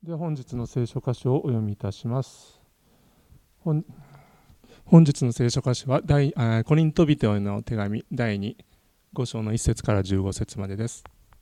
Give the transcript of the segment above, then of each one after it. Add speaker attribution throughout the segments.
Speaker 1: では本日の聖書箇所をお読みいたします。本日の聖書箇所はコリント人への手紙第2、5章の1節から15節までです。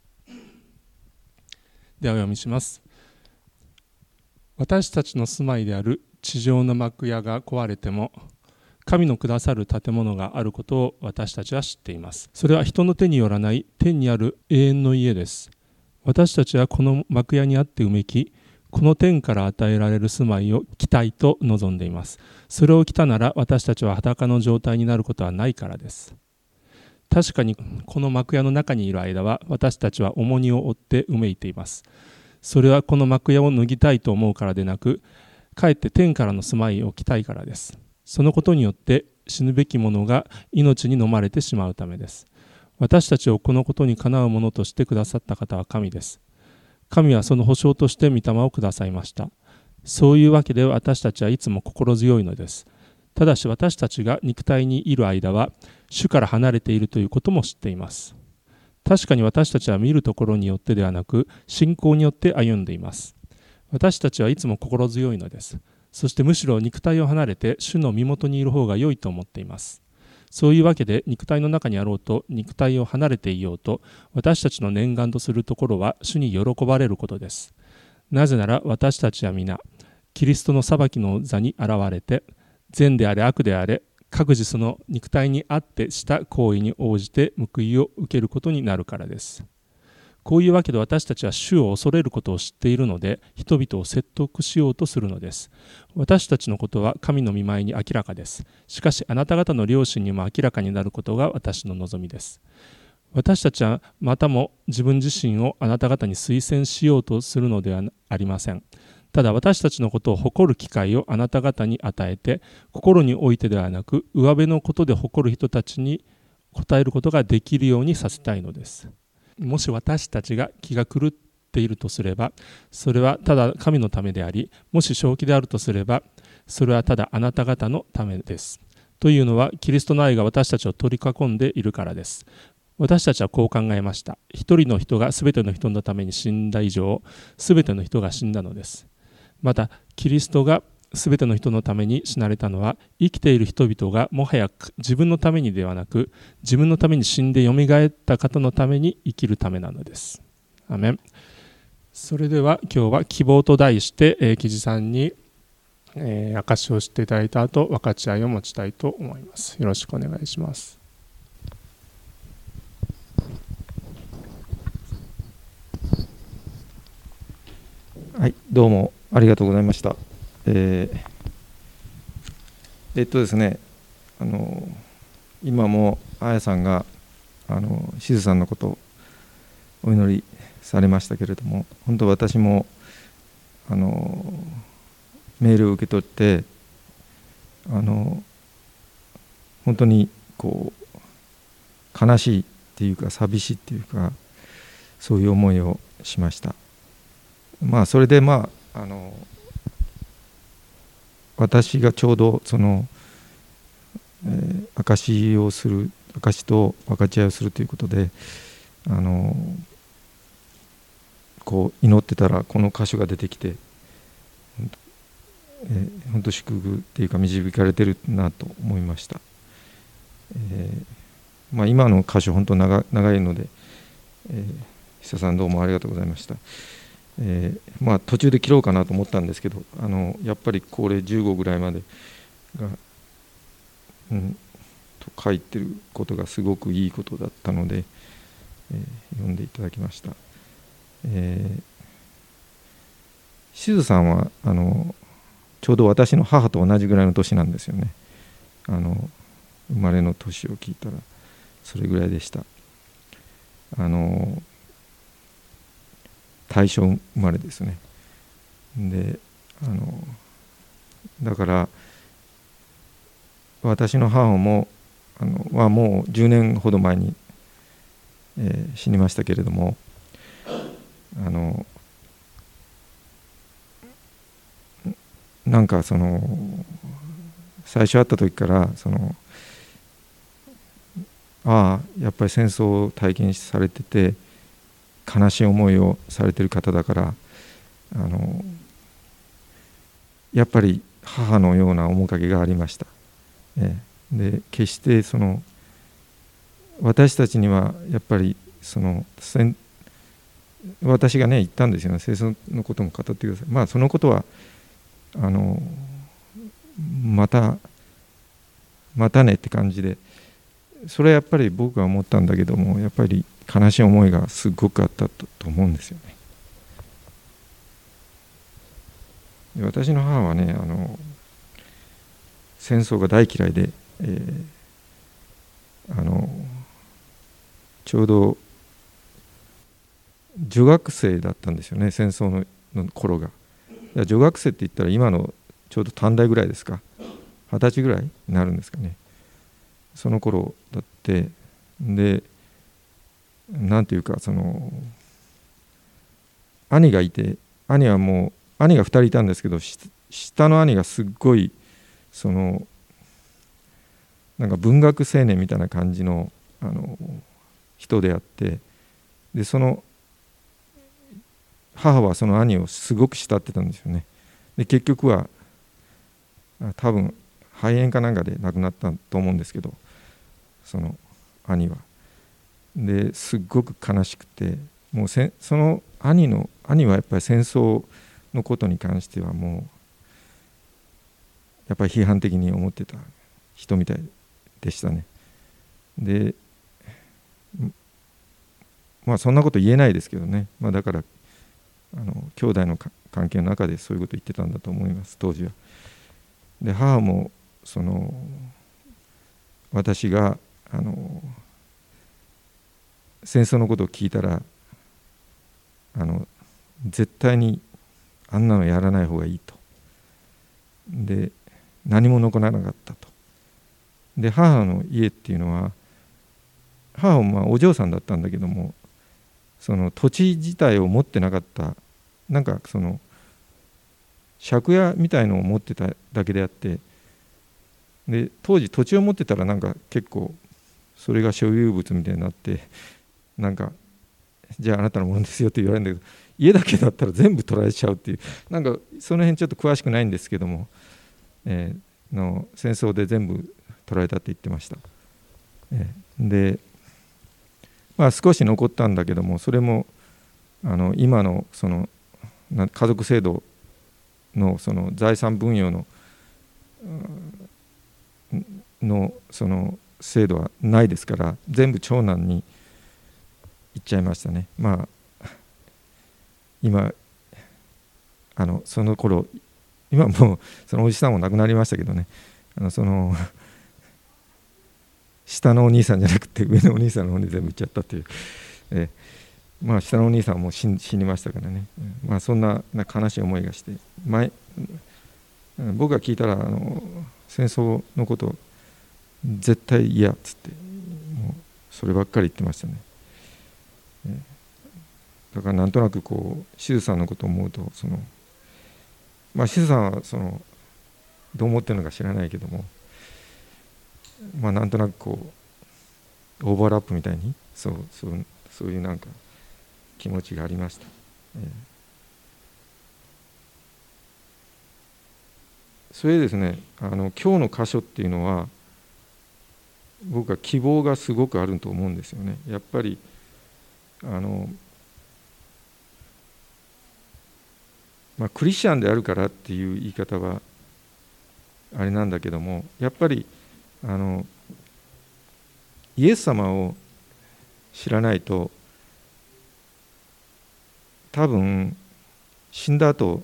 Speaker 1: ではお読みします。私たちの住まいである地上の幕屋が壊れても、神のくださる建物があることを私たちは知っています。それは人の手によらない天にある永遠の家です。私たちはこの幕屋にあってうめき、この天から与えられる住まいを着たいと望んでいます。それを着たなら私たちは裸の状態になることはないからです。確かにこの幕屋の中にいる間は私たちは重荷を負ってうめいています。それはこの幕屋を脱ぎたいと思うからでなく、かえって天からの住まいを着たいからです。そのことによって死ぬべき者が命に飲まれてしまうためです。私たちをこのことにかなうものとしてくださった方は神です。神はその保証として御霊をくださいました。そういうわけで私たちはいつも心強いのです。ただし私たちが肉体にいる間は主から離れているということも知っています。確かに私たちは見るところによってではなく信仰によって歩んでいます。私たちはいつも心強いのです。そしてむしろ肉体を離れて主の身元にいる方が良いと思っています。そういうわけで肉体の中にあろうと肉体を離れていようと私たちの念願とするところは主に喜ばれることです。なぜなら私たちは皆キリストの裁きの座に現れて善であれ悪であれ各自その肉体にあってした行為に応じて報いを受けることになるからです。こういうわけで私たちは主を恐れることを知っているので人々を説得しようとするのです。私たちのことは神の御前に明らかです。しかしあなた方の良心にも明らかになることが私の望みです。私たちはまたも自分自身をあなた方に推薦しようとするのではありません。ただ私たちのことを誇る機会をあなた方に与えて心においてではなく上辺のことで誇る人たちに応えることができるようにさせたいのです。もし私たちが気が狂っているとすればそれはただ神のためであり、もし正気であるとすればそれはただあなた方のためです。というのはキリストの愛が私たちを取り囲んでいるからです。私たちはこう考えました。一人の人がすべての人のために死んだ以上、すべての人が死んだのです。またキリストがすべての人のために死なれたのは生きている人々がもはや自分のためにではなく自分のために死んでよみがえった方のために生きるためなのです。アメン。それでは今日は希望と題して木地さんに証しをしていただいた後分かち合いを持ちたいと思います。よろしくお願いします。
Speaker 2: はい、どうもありがとうございました。ですね、今もあやさんがしずさんのことをお祈りされましたけれども、本当私もメールを受け取って本当にこう悲しいっていうか寂しいっていうかそういう思いをしました。それで私がちょうどその、証と分かち合いをするということでこう祈ってたらこの箇所が出てきて本当祝福っていうか導かれてるなと思いました。今の箇所本当長いので、久さんどうもありがとうございました。途中で切ろうかなと思ったんですけどやっぱりこれ15ぐらいまでが、と書いてることがすごくいいことだったので、読んでいただきました。しずさんはちょうど私の母と同じぐらいの年なんですよね。生まれの年を聞いたらそれぐらいでした。大正生まれですね。でだから私の母もはもう10年ほど前に、死にましたけれどもなんか最初会った時からやっぱり戦争を体験されてて悲しい思いをされてる方だからやっぱり母のような面影がありました。で決して私たちにはやっぱり私がね言ったんですよね。戦争のことも語ってください。まあそのことはまたねって感じで、それはやっぱり僕は思ったんだけども、やっぱり悲しい思いがすごくあったと思うんですよね。で私の母はね戦争が大嫌いで、ちょうど女学生だったんですよね、戦争の頃が。女学生って言ったら今のちょうど短大ぐらいですか、20歳ぐらいになるんですかね。その頃だって、でなんていうか兄がいて、兄が2人いたんですけど、下の兄がすっごいなんか文学青年みたいな感じの人であって、で母はその兄をすごく慕ってたんですよね。で結局は多分肺炎かなんかで亡くなったと思うんですけど、その兄は。ですっごく悲しくて、もうその兄はやっぱり戦争のことに関してはもうやっぱり批判的に思ってた人みたいでしたね。でまあそんなこと言えないですけどね、だから兄弟の関係の中でそういうこと言ってたんだと思います、当時は。で母も私が戦争のことを聞いたら絶対にあんなのやらない方がいいと。で何も残らなかったと。で母の家っていうのは、母はお嬢さんだったんだけども、その土地自体を持ってなかった、なんか借家みたいのを持ってただけであって、で当時土地を持ってたらなんか結構それが所有物みたいになって、なんかじゃああなたのものですよって言われるんだけど、家だけだったら全部取られちゃうっていう、なんかその辺ちょっと詳しくないんですけども、戦争で全部取られたって言ってました。で少し残ったんだけども、それも今の家族制度の財産分与の制度はないですから、全部長男に行っちゃいましたね。今その頃、今もうそのおじさんも亡くなりましたけどね、下のお兄さんじゃなくて上のお兄さんの方に全部行っちゃったという、下のお兄さんも死にましたからね、そんな悲しい思いがして、僕が聞いたら戦争のこと絶対嫌っつって、もうそればっかり言ってましたね。だからなんとなくしずさんのことを思うと、しずさんはどう思ってるのか知らないけども、なんとなくオーバーラップみたいにそういうなんか気持ちがありました。それでですね、今日の箇所っていうのは僕は希望がすごくあると思うんですよね。やっぱりクリスチャンであるからっていう言い方はあれなんだけども、やっぱりイエス様を知らないと、多分死んだ後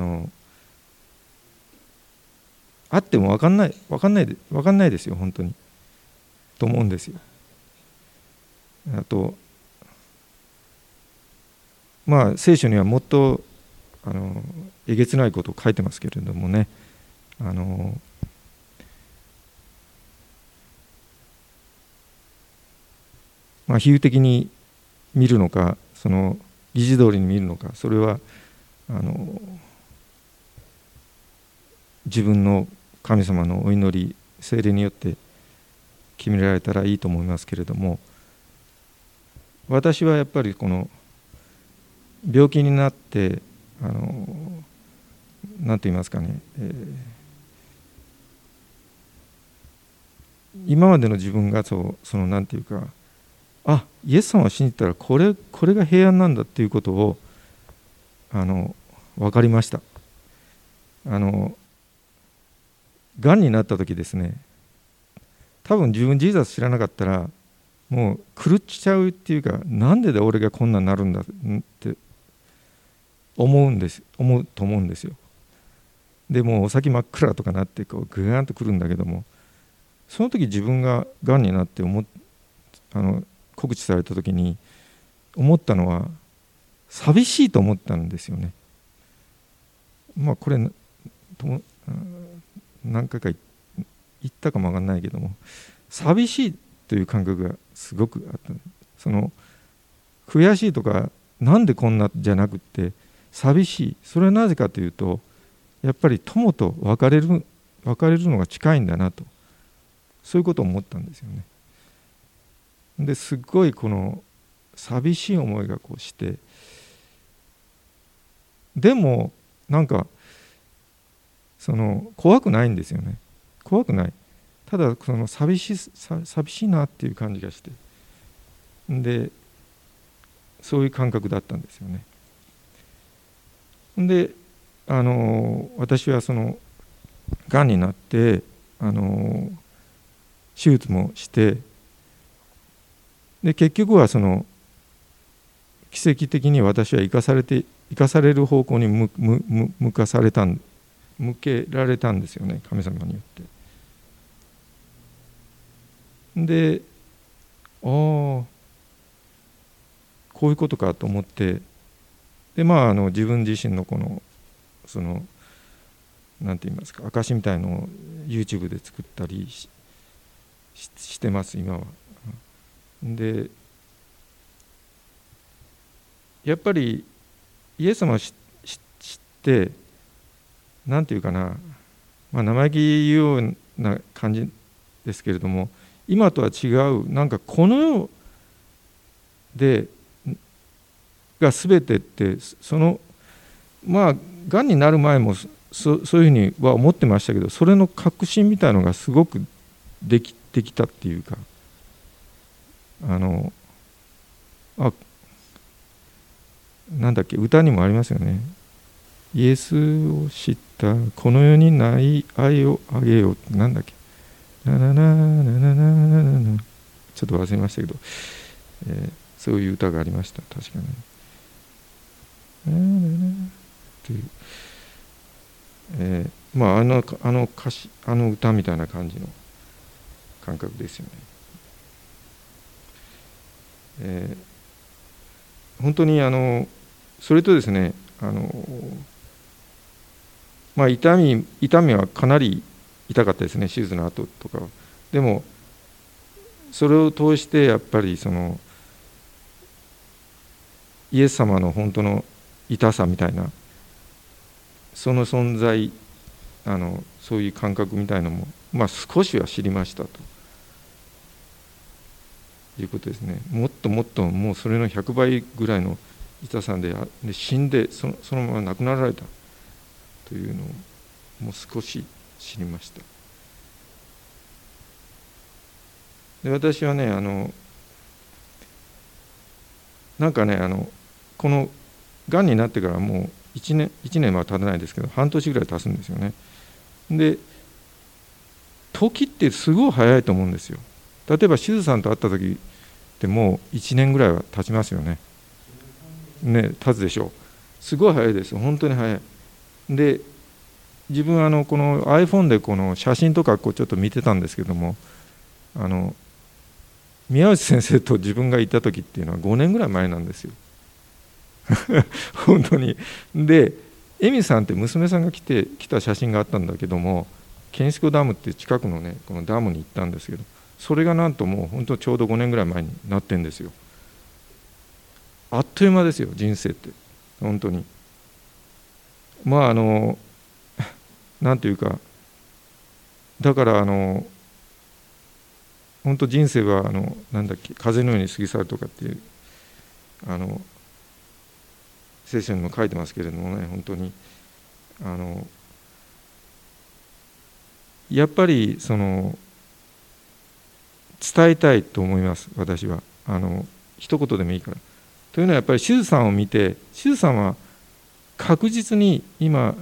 Speaker 2: 会っても分かんないですよ、本当にと思うんですよ。あと聖書にはもっとえげつないことを書いてますけれどもね、比喩的に見るのか、議事通りに見るのか、それは自分の神様のお祈り、聖霊によって決められたらいいと思いますけれども、私はやっぱり病気になってなんて言いますかね、今までの自分がそのなんていうか、イエス様を信じたらこれが平安なんだっていうことを分かりました。がんになった時ですね、多分自分ジーザス知らなかったらもう狂っちゃうっていうか、なんで俺がこんなになるんだって思うと思うんですよ。でもうお先真っ暗とかなってこうグーンとくるんだけども、その時自分ががんになって告知された時に思ったのは、寂しいと思ったんですよね。これ何回か言ったかも分かんないけども、寂しいという感覚がすごくあった。その悔しいとかなんでこんなじゃなくって寂しい。それはなぜかというと、やっぱり友と別れるのが近いんだなと、そういうことを思ったんですよね。ですごいこの寂しい思いがこうして、でもなんか怖くないんですよね。怖くない。ただその寂しいなっていう感じがして、でそういう感覚だったんですよね。で私はがんになって手術もして、で結局は奇跡的に私は生かされる方向に向けられたんですよね、神様によって。で、こういうことかと思って、で自分自身のなんて言いますか、証みたいのを YouTube で作ったりしてます今は。でやっぱりイエス様を知ってなんていうかな、生意気言うような感じですけれども、今とは違う、なんかこの世でが全てって、がんになる前もそういうふうには思ってましたけど、それの確信みたいのがすごくできたっていうか、なんだっけ、歌にもありますよね。イエスを知ったこの世にない愛をあげようって、なんだっけ、なななななななな、ちょっと忘れましたけど、そういう歌がありました、確かに。っていう、歌詞、歌みたいな感じの感覚ですよね。本当にそれとですね、痛みはかなり痛かったですね、手術の後とかは。でもそれを通してやっぱりイエス様の本当の痛さみたいな、その存在、そういう感覚みたいなのも、少しは知りましたということですね。もっともっともうそれの100倍ぐらいの痛さで死んでそのまま亡くなられたというのをもう少し知りました。で私はねなんかねこのがんになってからもう1年は経たないですけど、半年ぐらい経つんですよね。で時ってすごい早いと思うんですよ。例えばしずさんと会った時ってもう1年ぐらいは経ちますよね。経つでしょう。すごい早いです、本当に早い。で自分この iPhone でこの写真とかちょっと見てたんですけども、宮内先生と自分がいた時っていうのは5年ぐらい前なんですよ本当に。でエミさんって娘さんが来た写真があったんだけども、ケンシコダムっていう近くのねこのダムに行ったんですけど、それがなんともう本当ちょうど5年ぐらい前になってんですよ。あっという間ですよ、人生って本当に。なんていうか、だから本当人生はなんだっけ、風のように過ぎ去るとかっていう聖書にも書いてますけれどもね、本当にやっぱり伝えたいと思います。私は一言でもいいから。というのはやっぱりシュズさんを見て、シュズさんは確実に今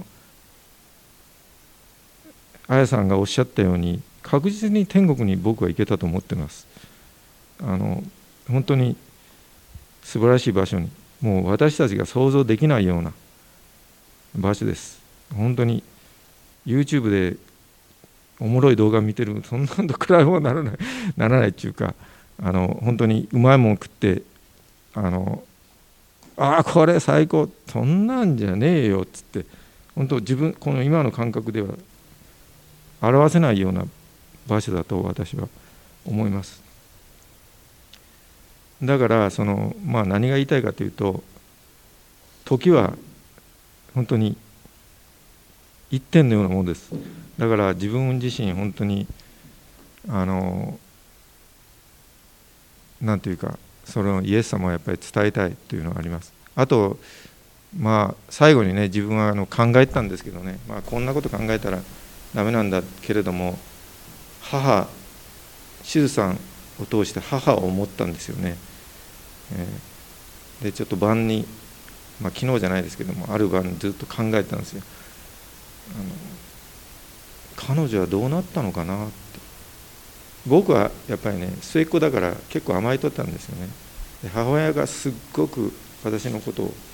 Speaker 2: あやさんがおっしゃったように確実に天国に僕は行けたと思ってます。本当に素晴らしい場所に、もう私たちが想像できないような場所です。本当に YouTube でおもろい動画見てる、そんなんと比べもならないっていうか、本当にうまいもん食ってこれ最高、そんなんじゃねえよっつって、本当自分この今の感覚では表せないような場所だと私は思います。だから何が言いたいかというと、時は本当に一点のようなものです。だから自分自身本当になんていうか、それをイエス様をやっぱり伝えたいというのがあります。あと最後にね、自分は考えたんですけどね、こんなこと考えたらダメなんだけれども、シュズさんを通して母を思ったんですよね。でちょっと晩に、昨日じゃないですけども、ある晩ずっと考えてたんですよ。彼女はどうなったのかなって。僕はやっぱりね、末っ子だから結構甘えとったんですよね。で母親がすっごく私のことを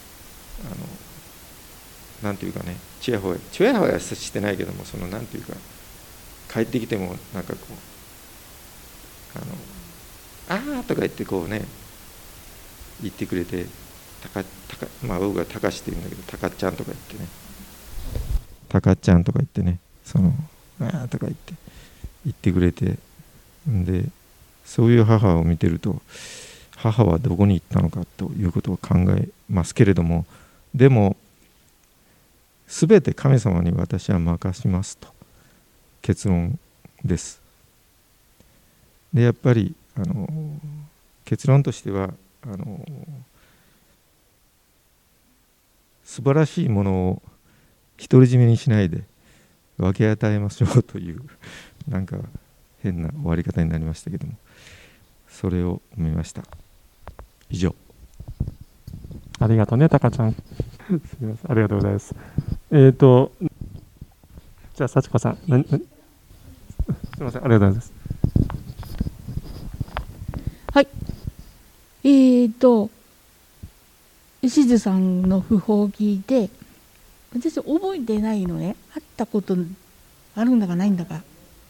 Speaker 2: なんていうかね、ちやほやしてないけども、なんていうか、帰ってきてもなんかこうあーとか言ってこうね言ってくれて、僕がたかしって言うんだけど、たかっちゃんとか言ってね、たかっちゃんとか言ってね、あーとか言ってくれて、でそういう母を見てると、母はどこに行ったのかということを考えますけれども、でも全て神様に私は任しますと結論です。でやっぱり結論としては素晴らしいものを独り占めにしないで分け与えましょうというなんか変な終わり方になりましたけども、それを思いました。以上。
Speaker 1: ありがとうね、たかちゃん。すみません、ありがとうございます。じゃあ幸子さん、すみません、ありがとうございます。
Speaker 3: はい。しずさんの訃報を聞いて、私覚えてないのね。会ったことあるんだかないんだか。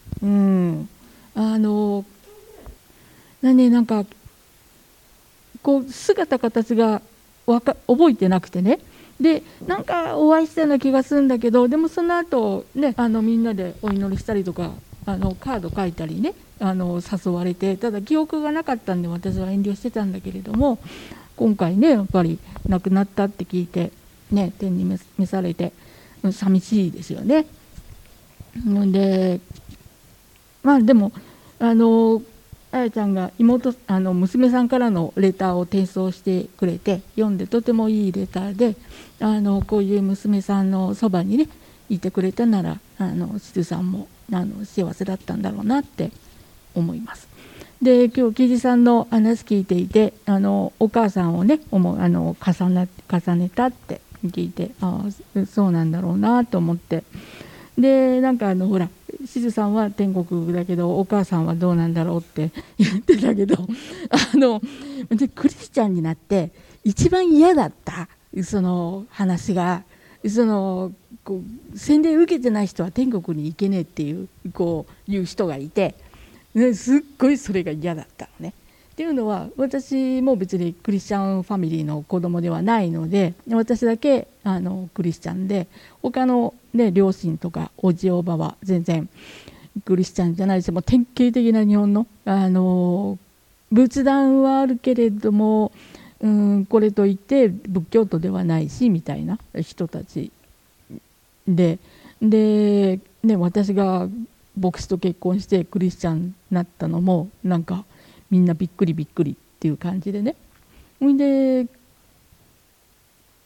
Speaker 3: なんかこう姿形が覚えてなくてね。でなんかお会いしたような気がするんだけど、でもその後ね、みんなでお祈りしたりとかカード書いたりね、誘われて、ただ記憶がなかったんで私は遠慮してたんだけれども、今回ねやっぱり亡くなったって聞いてね、天に召されて寂しいですよね。ででもあやちゃんが娘さんからのレターを転送してくれて、読んでとてもいいレターで、こういう娘さんのそばにねいてくれたならしずさんも幸せだったんだろうなって思います。で今日木地さんの話聞いていて、お母さんをね重ねたって聞いて、そうなんだろうなと思って、でなんかほらしずさんは天国だけどお母さんはどうなんだろうって言ってたけど、でクリスチャンになって一番嫌だったその話が、こう洗礼受けてない人は天国に行けねえっていう人がいて、すっごいそれが嫌だったのね。っていうのは、私も別にクリスチャンファミリーの子供ではないので、私だけクリスチャンで、他の、ね、両親とかおじおばは全然クリスチャンじゃないし、もう典型的な日本の、仏壇はあるけれども、これといって仏教徒ではないしみたいな人たちで、ね、私が牧師と結婚してクリスチャンになったのもなんかみんなびっくりびっくりっていう感じでね。で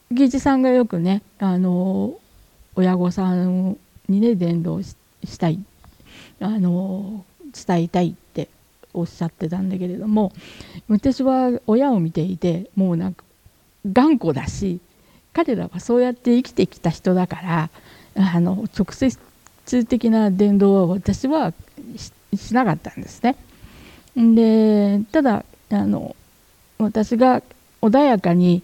Speaker 3: 義一さんがよくね親御さんにね伝道したい伝えたいっておっしゃってたんだけれども、私は親を見ていてもうなんか頑固だし、彼らはそうやって生きてきた人だから直接的な伝道は私は しなかったんですね。でただ私が穏やかに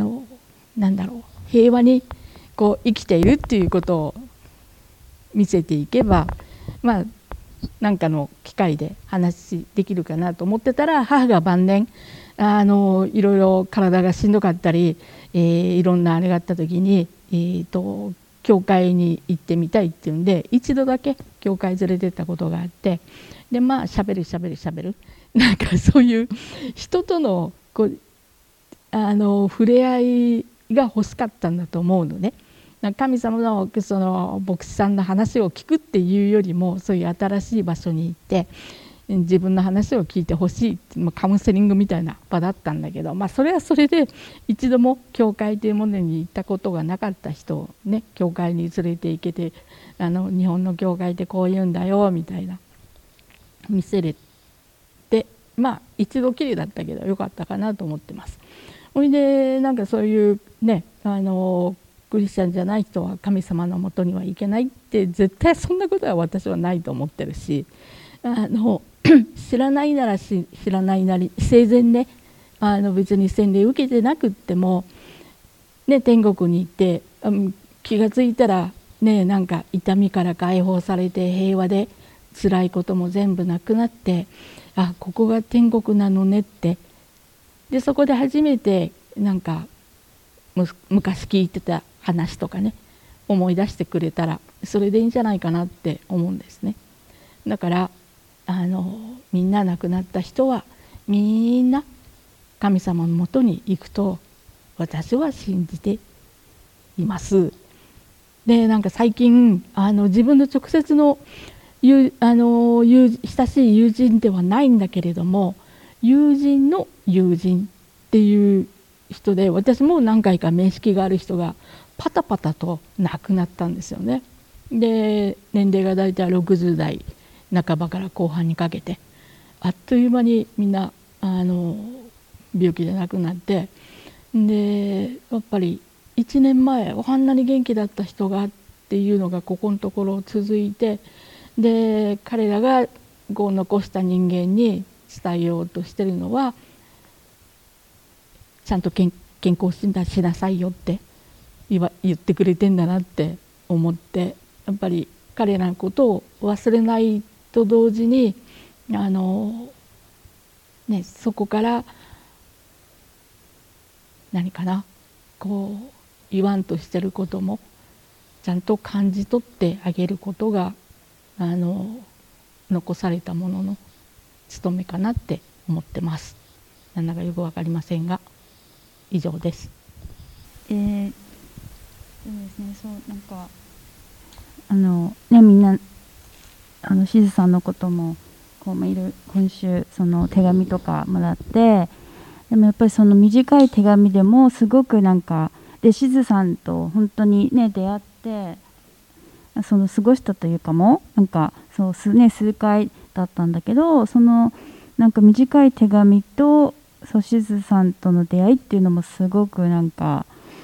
Speaker 3: 平和にこう生きているっていうことを見せていけば、まあ何かの機会で話できるかなと思ってたら、母が晩年いろいろ体がしんどかったり、いろんなあれがあった時に、教会に行ってみたいっていうんで一度だけ教会連れてったことがあって、でまあしゃべるなんかそういう人との触れ合いが欲しかったんだと思うのね。神様のその牧師さんの話を聞くっていうよりも、そういう新しい場所に行って自分の話を聞いてほしいって、カウンセリングみたいな場だったんだけど、それはそれで一度も教会というものに行ったことがなかった人をね、教会に連れて行けて日本の教会ってこういうんだよみたいな見せれて、一度きりだったけどよかったかなと思ってます。それでなんかそういうねクリスチャンじゃない人は神様のもとには行けないって絶対そんなことは私はないと思ってるし、知らないなら知らないなり生前ね別に洗礼受けてなくっても、ね、天国に行って、気がついたらねなんか痛みから解放されて平和で辛いことも全部なくなって、ここが天国なのねって、でそこで初めてなんか昔聞いてた話とかね思い出してくれたらそれでいいんじゃないかなって思うんですね。だからみんな亡くなった人はみんな神様のもとに行くと私は信じています。でなんか最近自分の直接の親しい友人ではないんだけれども、友人の友人っていう人で、私も何回か面識がある人がパタパタと亡くなったんですよね。で年齢がだいたい60代半ばから後半にかけてあっという間にみんな病気で亡くなって、でやっぱり1年前あんなに元気だった人がっていうのがここのところ続いて、で彼らがこう残した人間に伝えようとしてるのは、ちゃんと健康診断しなさいよって言ってくれてんだなって思って、やっぱり彼らのことを忘れないと同時にそこから何かなこう言わんとしてることもちゃんと感じ取ってあげることが残されたものの務めかなって思ってます。なんだかよくわかりませんが以上です。
Speaker 4: そうですね、そうなんかみんなしずさんのことも今週その手紙とかもらって、でもやっぱりその短い手紙でもすごくなんかでしずさんと本当にね出会ってその過ごしたというかもなんかそう数回だったんだけど、そのなんか短い手紙としずさんとの出会いっていうのもすごくなんか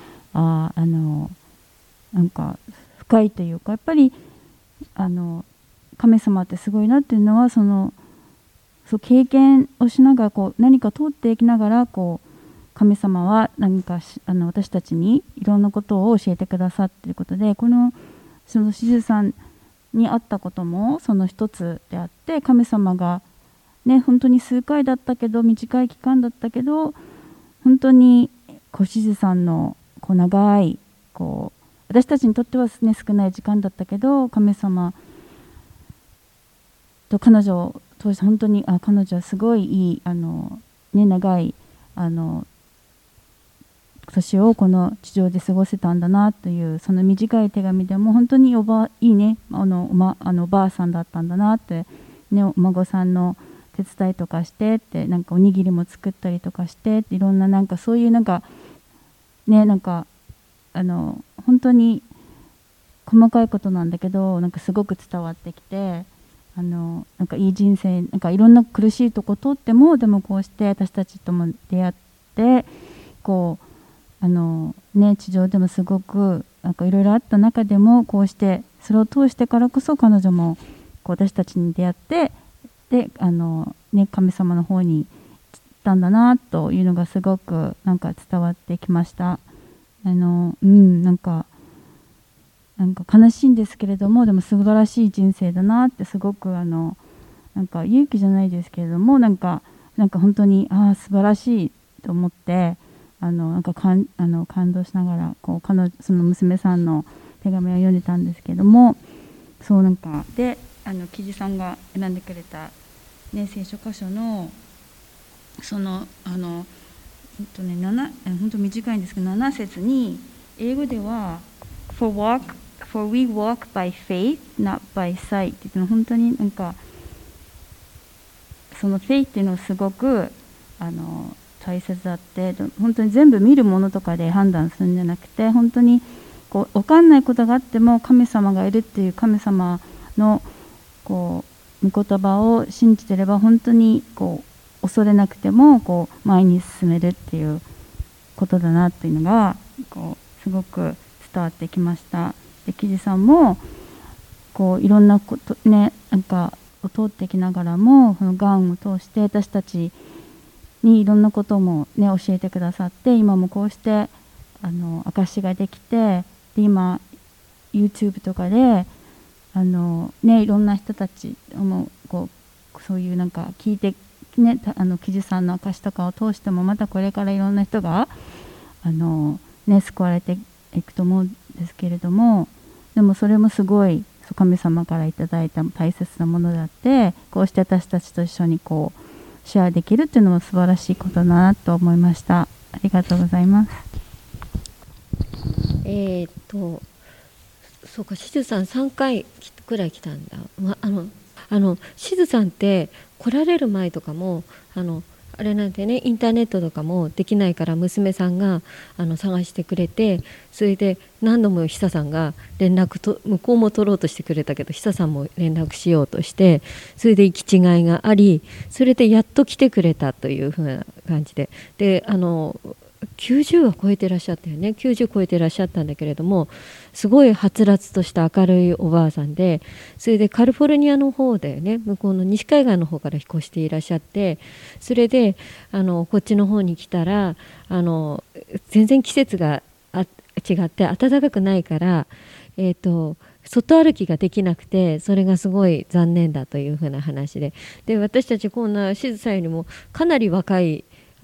Speaker 4: なんか深いというか、やっぱり神様ってすごいなっていうのはそう経験をしながら何か通っていきながら神様は何か私たちにいろんなことを教えてくださっていることで、そのしずさんにあったこともその一つであって、神様がね本当に数回だったけど短い期間だったけど本当にしずさんの長い私たちにとってはね少ない時間だったけど、神様と彼女を通して本当に彼女はすごいいい長い年をこの地上で過ごせたんだなという、その短い手紙でも本当にいいねおばあさんだったんだなって、ね、お孫さんの手伝いとかしてってなんかおにぎりも作ったりとかしてっていろんななんかそういうなんかねなんか本当に細かいことなんだけどなんかすごく伝わってきてなんかいい人生なんかいろんな苦しいとこ通ってもでもこうして私たちとも出会ってこう地上でもすごくなんかいろいろあった中でもこうしてそれを通してからこそ彼女もこう私たちに出会ってで神様の方に行ったんだなというのがすごくなんか伝わってきました。なんか悲しいんですけれどもでも素晴らしい人生だなってすごくなんか勇気じゃないですけれどもなんか本当に素晴らしいと思ってなんか感動しながらこうその娘さんの手紙を読んでたんですけどもそうなんかで記事さんが選んでくれた、ね、聖書箇所のその本当短いんですけど7節に英語では For we walk by faith, not by sight って言っての本当になんかその faith っていうのはすごく大切だって本当に全部見るものとかで判断するんじゃなくて本当にこう分かんないことがあっても神様がいるっていう神様のこう御言葉を信じてれば本当にこう恐れなくてもこう前に進めるっていうことだなっていうのがこうすごく伝わってきました。で記事さんもこういろんなことねなんかを通ってきながらもそのがんを通して私たちにいろんなこともね教えてくださって今もこうして証しができてで今 YouTube とかでいろんな人たちもこうそういうなんか聞いてね記事さんの証とかを通してもまたこれからいろんな人が救われていくと思うんですけれどもでもそれもすごい神様からいただいた大切なものであってこうして私たちと一緒にこうシェアできるっていうのも素晴らしいことだなと思いました。ありがとうございます。
Speaker 5: そうかしずさん3回くらい来たんだ。しずさんって来られる前とかもあれなんてねインターネットとかもできないから娘さんが探してくれてそれで何度も久さんが連絡と向こうも取ろうとしてくれたけど久さんも連絡しようとしてそれで行き違いがありそれでやっと来てくれたというふうな感じで90は超えてらっしゃったよね90超えてらっしゃったんだけれどもすごいはつらつとした明るいおばあさんでそれでカリフォルニアの方でね向こうの西海岸の方から引っ越していらっしゃってそれでこっちの方に来たら全然季節が違って暖かくないから外歩きができなくてそれがすごい残念だというふうな話で私たちこんなしずさんよりもかなり若い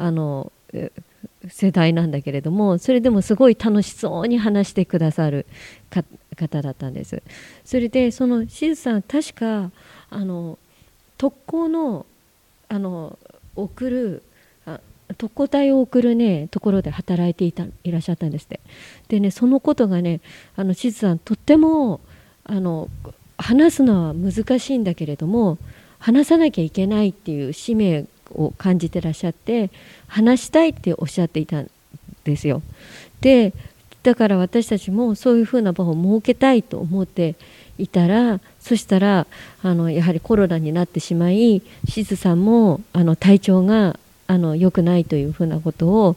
Speaker 5: 世代なんだけれどもそれでもすごい楽しそうに話してくださる方だったんです。それでそのしずさん確か特攻の送る特攻隊を送るねところで働いていらっしゃったんですって。でねそのことがねしずさんとっても話すのは難しいんだけれども話さなきゃいけないっていう使命を感じてらっしゃって話したいっておっしゃっていたんですよ。でだから私たちもそういうふうな場を設けたいと思っていたらそしたらやはりコロナになってしまいしずさんも体調が良くないというふうなことを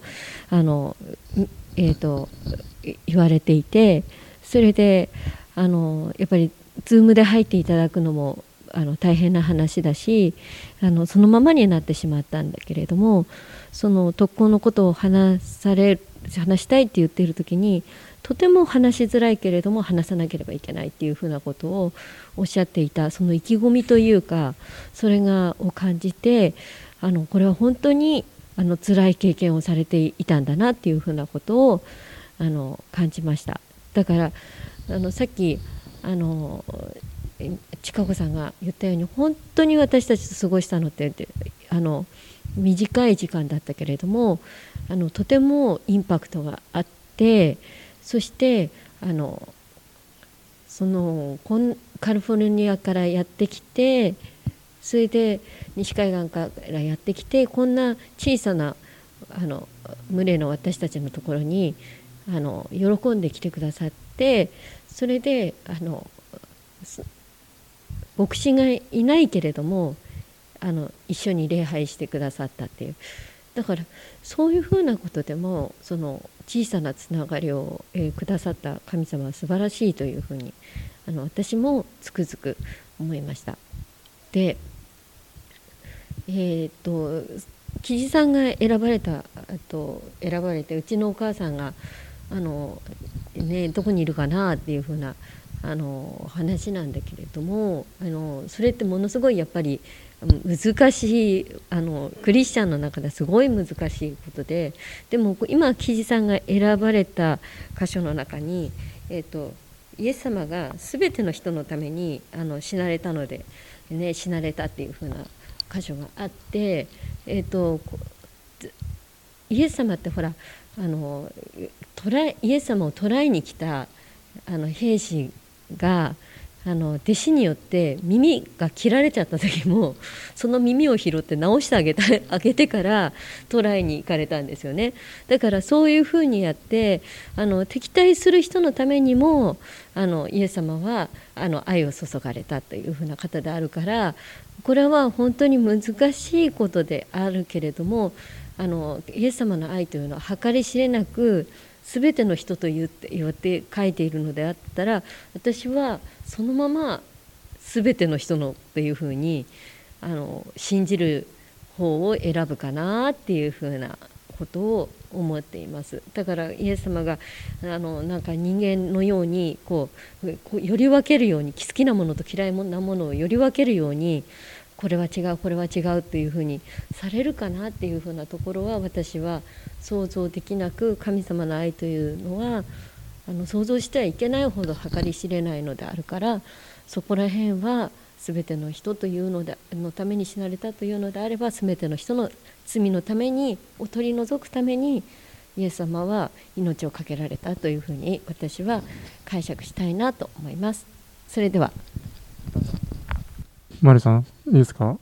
Speaker 5: 言われていてそれでやっぱり Zoom で入っていただくのも大変な話だしそのままになってしまったんだけれどもその特攻のことを話したいって言っている時にとても話しづらいけれども話さなければいけないっていうふうなことをおっしゃっていたその意気込みというかそれを感じてこれは本当に辛い経験をされていたんだなっていうふうなことを感じました。だからさっきちかこさんが言ったように本当に私たちと過ごしたのって短い時間だったけれどもとてもインパクトがあってそしてカリフォルニアからやってきてそれで西海岸からやってきてこんな小さな群れの私たちのところに喜んで来てくださって、それで牧師がいないけれども一緒に礼拝してくださったっていう。だからそういうふうなことでもその小さなつながりを、くださった神様は素晴らしいというふうに私もつくづく思いました。で、木地さんが選ばれてうちのお母さんがどこにいるかなっていうふうな話なんだけれども、それってものすごいやっぱり難しいクリスチャンの中ですごい難しいことで、でも今木地さんが選ばれた箇所の中に、イエス様が全ての人のために死なれたので、死なれたっていうふうな箇所があって、イエス様ってほらイエス様を捕らえに来た兵士が弟子によって耳が切られちゃった時もその耳を拾って直してあげてから捕らえに行かれたんですよね。だからそういうふうにやって敵対する人のためにもイエス様は愛を注がれたというふうな方であるから、これは本当に難しいことであるけれどもイエス様の愛というのは計り知れなく全ての人と言って書いているのであったら、私はそのまま全ての人のっていうふうに信じる方を選ぶかなっていうふうなことを思っています。だからイエス様がなんか人間のようにこうより分けるように、好きなものと嫌いなものをより分けるように、これは違うこれは違うっていうふうにされるかなっていうふうなところは私は想像できなく、神様の愛というのは想像してはいけないほど計り知れないのであるから、そこら辺は全ての人というのために死なれたというのであれば、全ての人の罪のためにを取り除くためにイエス様は命を懸けられたというふうに私は解釈したいなと思います。それではどうぞ。
Speaker 1: マリさんいいですか？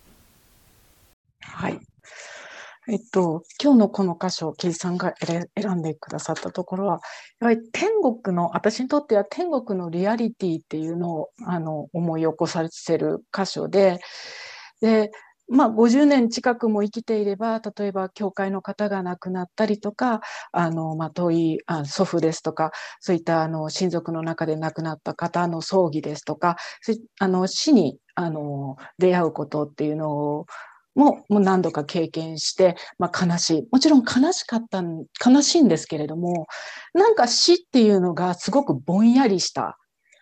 Speaker 6: はい。今日のこの箇所、キリさんが選んでくださったところは、やはり私にとっては天国のリアリティっていうのを思い起こさせる箇所で、50年近くも生きていれば、例えば教会の方が亡くなったりとか、遠い祖父ですとか、そういった親族の中で亡くなった方の葬儀ですとか、死に出会うことっていうのをもう何度か経験して、悲しい。もちろん悲しいんですけれども、なんか死っていうのがすごくぼんやりした、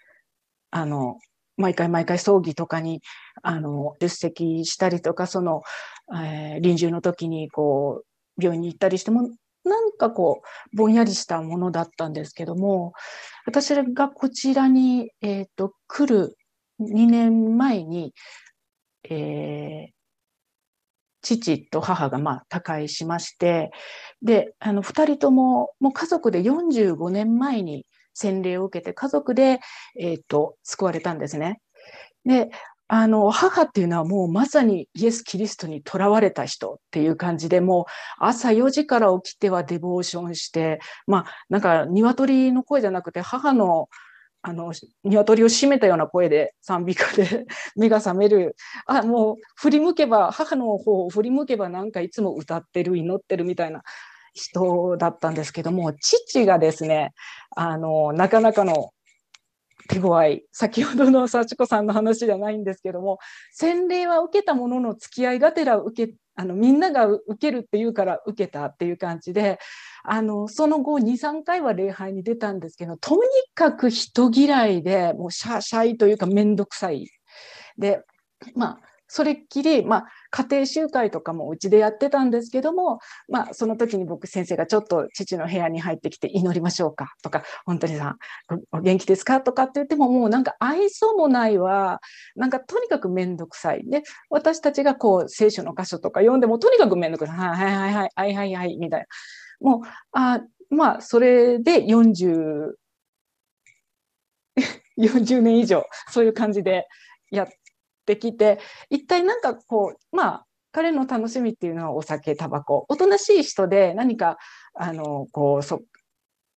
Speaker 6: 毎回葬儀とかに、出席したりとか、臨終の時に病院に行ったりしても、なんかぼんやりしたものだったんですけども、私がこちらに、来る2年前に、父と母が他界しまして、で、2人とも、もう家族で45年前に洗礼を受けて、家族で、救われたんですね。で、母っていうのはもうまさにイエス・キリストに囚われた人っていう感じで、もう朝4時から起きてはデボーションして、なんか鶏の声じゃなくて母の鶏を締めたような声で賛美歌で目が覚める。もう母の方を振り向けばなんかいつも歌ってる、祈ってるみたいな人だったんですけども、父がですね、なかなかの手強い、先ほどの幸子さんの話じゃないんですけども、洗礼は受けたものの付き合いがてらみんなが受けるっていうから受けたっていう感じで、その後2、3回は礼拝に出たんですけど、とにかく人嫌いで、もうシャイというかめんどくさい。で、それっきり、家庭集会とかもうちでやってたんですけども、その時に先生がちょっと父の部屋に入ってきて祈りましょうかとか、本当にさん、お元気ですかとかって言っても、もうなんか愛想もないわ、なんかとにかくめんどくさい。で、私たちが聖書の箇所とか読んでもとにかくめんどくさい。はい、みたいな。もう、それで40年以上、そういう感じでやってきて、一体なんか彼の楽しみっていうのはお酒、タバコ、おとなしい人で何か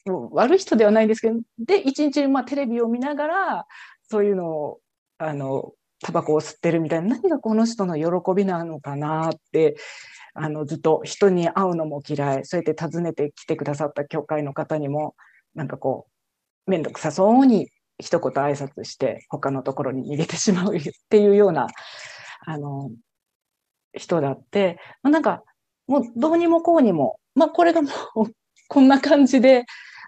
Speaker 6: 悪い人ではないんですけど、で一日テレビを見ながらそういうのをタバコを吸ってるみたいな、何がこの人の喜びなのかなってずっと人に会うのも嫌い、そうやって訪ねてきてくださった教会の方にもなんかこう面倒くさそうに一言挨拶して他のところに逃げてしまうっていうような人だって、なんかもうどうにもこうにも、これがもうこんな感じで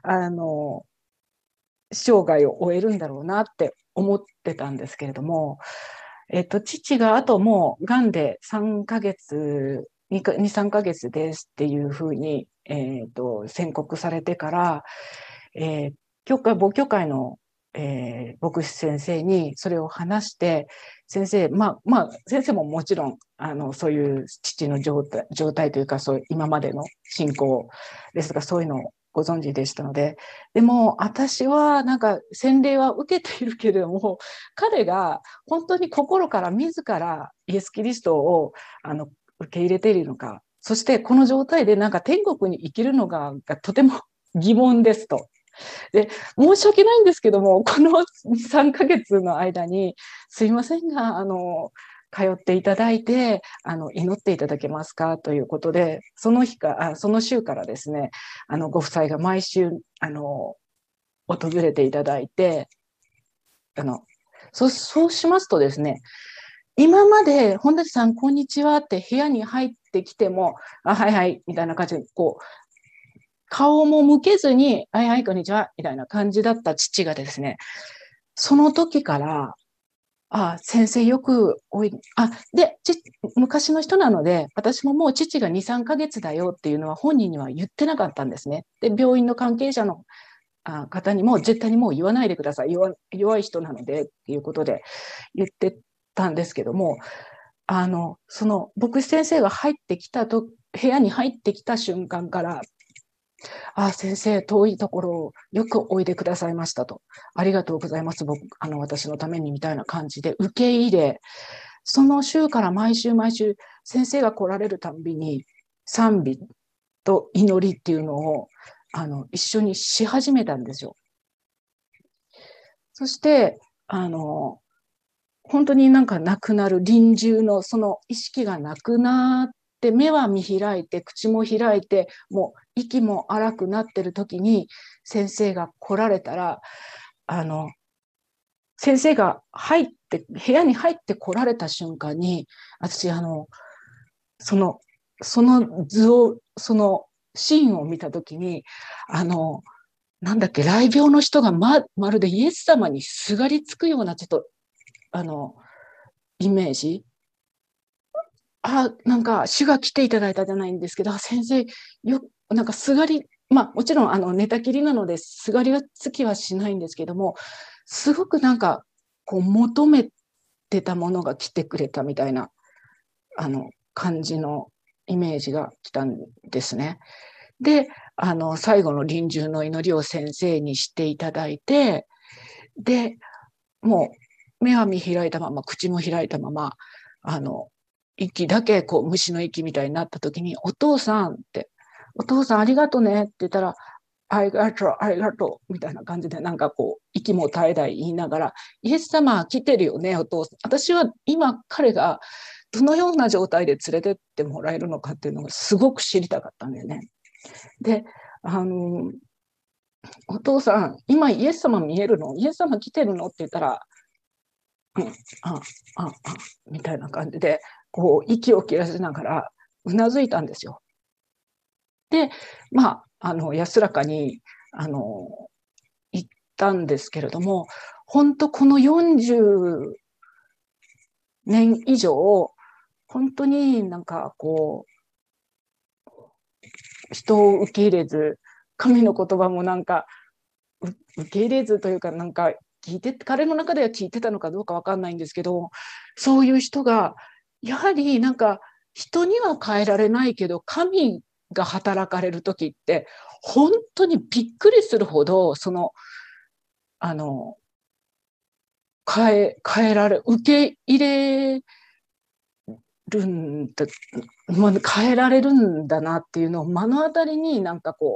Speaker 6: 生涯を終えるんだろうなって思ってたんですけれども、父があともう癌で3ヶ月2、3ヶ月ですっていうふうに、宣告されてから、母教会の、牧師先生にそれを話して、先生、先生ももちろんそういう父の状態というか、そういう今までの信仰ですとかそういうのをご存知でしたので、でも私はなんか洗礼は受けているけれども、彼が本当に心から自らイエス・キリストを受け入れているのか、そしてこの状態でなんか天国に生きるのがとても疑問ですと。で、申し訳ないんですけども、この3ヶ月の間にすいませんが通っていただいて祈っていただけますかということで、その週からですね、ご夫妻が毎週訪れていただいて、そうしますとですね、今まで本田さんこんにちはって部屋に入ってきても、はいはいみたいな感じでこう顔も向けずに、はいはいこんにちはみたいな感じだった父がですね、その時から先生よく昔の人なので、私ももう父が2、3ヶ月だよっていうのは本人には言ってなかったんですね。で、病院の関係者の方にも絶対にもう言わないでください。弱い人なのでっていうことで言ってたんですけども、その牧師先生が部屋に入ってきた瞬間から、先生、遠いところをよくおいでくださいましたと。ありがとうございます。私のためにみたいな感じで受け入れ、その週から毎週先生が来られるたんびに賛美と祈りっていうのを一緒にし始めたんですよ。そして本当になんか亡くなる臨終のその意識がなくなって目は見開いて口も開いてもう息も荒くなってる時に先生が来られたら先生が部屋に入って来られた瞬間に私そのシーンを見た時になんだっけ、雷病の人がまるでイエス様にすがりつくようなちょっとイメージ。なんか主が来ていただいたじゃないんですけど、先生なんかすがり、もちろん寝たきりなのですがりはつきはしないんですけども、すごくなんかこう求めてたものが来てくれたみたいな感じのイメージが来たんですね。で、最後の臨終の祈りを先生にしていただいて、で、もう目は見開いたまま、口も開いたまま、息だけこう虫の息みたいになった時に、お父さんありがとねって言ったら、ありがとうみたいな感じでなんかこう息も絶え絶え言いながら、イエス様来てるよねお父さん。私は今彼がどのような状態で連れてってもらえるのかっていうのがすごく知りたかったんだよね。で、お父さん今イエス様見えるの？イエス様来てるのって言ったら、みたいな感じでこう息を切らせながらうなずいたんですよ。で、安らかに言ったんですけれども、本当この40年以上本当になんかこう人を受け入れず、神の言葉もなんか受け入れずというか、なんか彼の中では聞いてたのかどうか分かんないんですけど、そういう人がやはりなんか人には変えられないけど神が働かれる時って本当にびっくりするほど受け入れるんだ、変えられるんだなっていうのを目の当たりになんかこう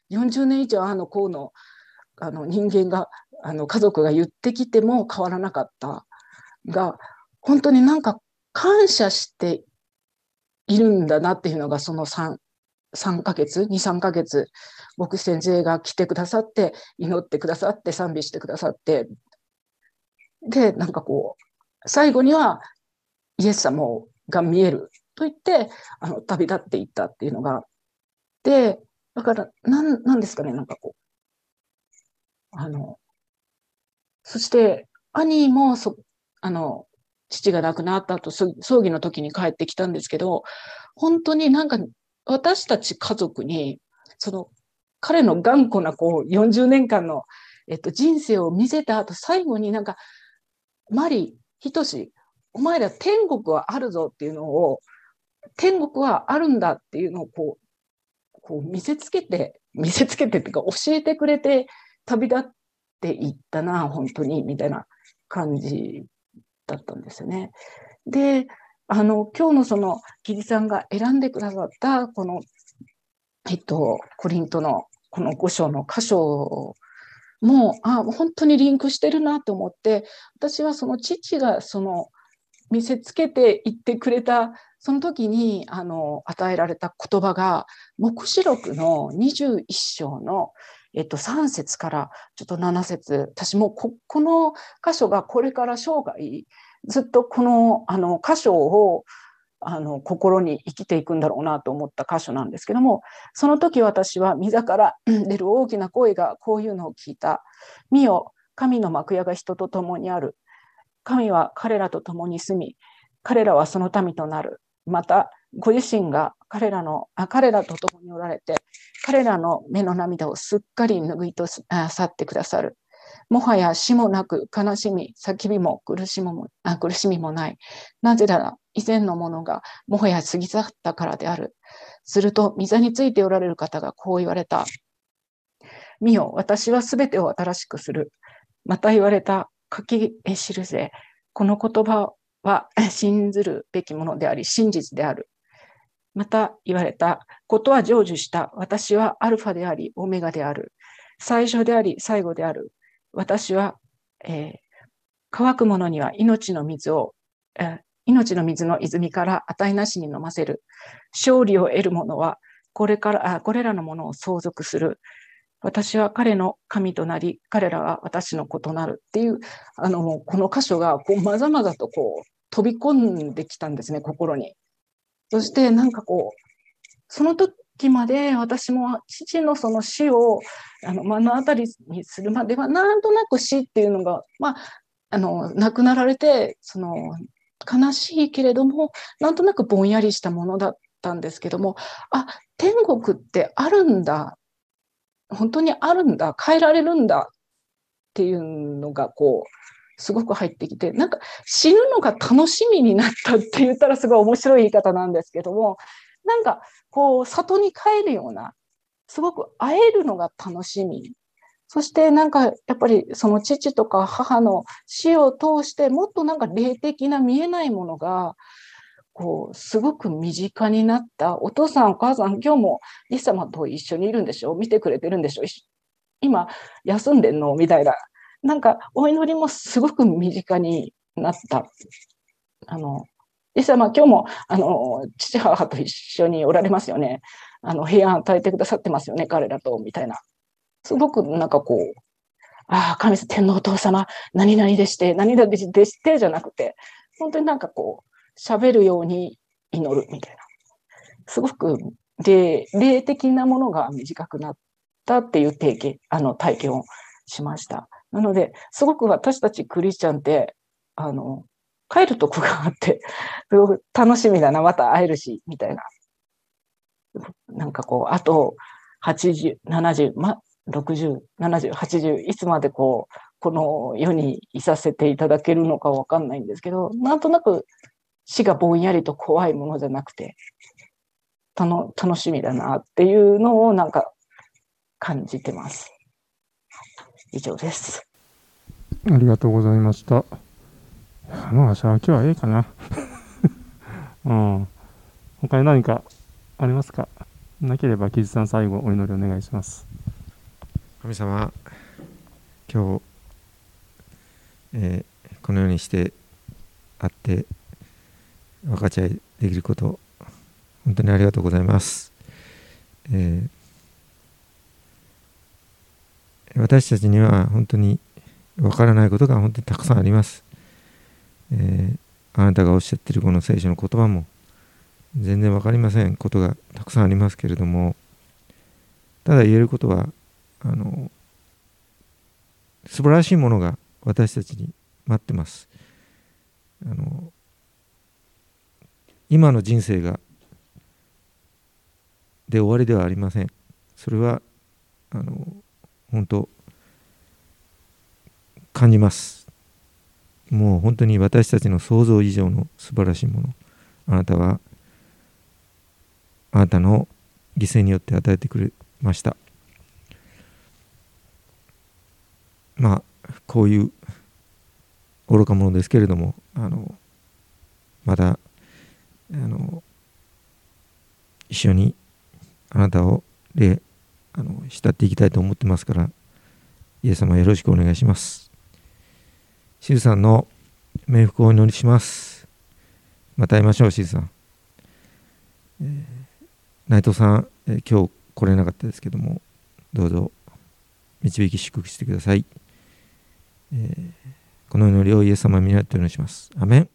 Speaker 6: 40年以上こうの人間が家族が言ってきても変わらなかったが、本当になんか感謝しているんだなっていうのが、その3ヶ月、2、3ヶ月、牧師先生が来てくださって、祈ってくださって、賛美してくださって、で、なんかこう、最後にはイエス様が見えると言って、旅立っていったっていうのが、で、だから、なんですかね、なんかこう、そして、兄も父が亡くなった後、葬儀の時に帰ってきたんですけど、本当になんか私たち家族に、彼の頑固な40年間の、人生を見せた後、最後になんか、マリ、ヒトシ、お前ら天国はあるぞっていうのを、天国はあるんだっていうのをこう見せつけてっていうか教えてくれて旅立っていったな、本当に、みたいな感じだったんですよね。で、今日のその、キリさんが選んでくださった、この、コリントのこの5章の箇所も、本当にリンクしてるなと思って、私はその父が見せつけて言ってくれた、その時に与えられた言葉が、黙示録の21章の、3節からちょっと7節、私もこの箇所がこれから生涯、ずっとこの箇所を心に生きていくんだろうなと思った箇所なんですけども、その時私は御座から出る大きな声がこういうのを聞いた。見よ、神の幕屋が人と共にある。神は彼らと共に住み、彼らはその民となる。また、ご自身が彼らと共におられて、彼らの目の涙をすっかり拭い去ってくださる。もはや死もなく、悲しみ、叫びも苦しみもない。なぜなら、以前のものがもはや過ぎ去ったからである。すると、御座についておられる方がこう言われた。見よ、私はすべてを新しくする。また言われた。書き記せ。この言葉は信ずるべきものであり、真実である。また言われた。ことは成就した。私はアルファであり、オメガである。最初であり、最後である。私は、乾く者には命の水の泉から値なしに飲ませる。勝利を得る者はこれらのものを相続する。私は彼の神となり、彼らは私の子となるっていう、この箇所がまざまざと飛び込んできたんですね、心に。そしてなんかその時まで私も父のその死を目の当たりにするまでは、なんとなく死っていうのが、亡くなられて、悲しいけれども、なんとなくぼんやりしたものだったんですけども、天国ってあるんだ。本当にあるんだ、変えられるんだっていうのがすごく入ってきて、なんか死ぬのが楽しみになったって言ったらすごい面白い言い方なんですけども、なんか里に帰るような、すごく会えるのが楽しみ。そしてなんかやっぱりその父とか母の死を通してもっとなんか霊的な見えないものがすごく身近になった。お父さんお母さん今日もイエス様と一緒にいるんでしょ、見てくれてるんでしょ、今休んでんのみたいな、なんかお祈りもすごく身近になった。イエス様今日も父母と一緒におられますよね。平安与えてくださってますよね、彼らとみたいな。すごくなんか神様天皇お父様何々でして何々でしてじゃなくて、本当になんか喋るように祈るみたいな、すごく霊的なものが短くなったっていう体験をしました。なので、すごく私たちクリスチャンって、帰るとこがあって、すごく楽しみだな、また会えるし、みたいな。なんかあと80、70、60、70、80、いつまでこの世にいさせていただけるのかわかんないんですけど、なんとなく死がぼんやりと怖いものじゃなくて、楽しみだなっていうのをなんか感じてます。以上です。
Speaker 1: ありがとうございました。もう今日はええかな。他に何かありますか？ なければ木津さん、最後お祈りお願いします。
Speaker 2: 神様、今日、このようにして会って分かち合いできること、本当にありがとうございます。私たちには本当に分からないことが本当にたくさんあります。あなたがおっしゃっているこの聖書の言葉も全然分かりませんことがたくさんありますけれども、ただ言えることは素晴らしいものが私たちに待ってます。今の人生がで終わりではありません。それは本当感じます。もう本当に私たちの想像以上の素晴らしいもの、あなたはあなたの犠牲によって与えてくれました。こういう愚か者ですけれども、また一緒にあなたを慕っていきたいと思ってますから、イエス様よろしくお願いします。シズさんの冥福をお祈りします。また会いましょう。シズさん、内藤さん、今日来れなかったですけども、どうぞ導き祝福してください。この祈りをイエス様によってお願いします。アメン。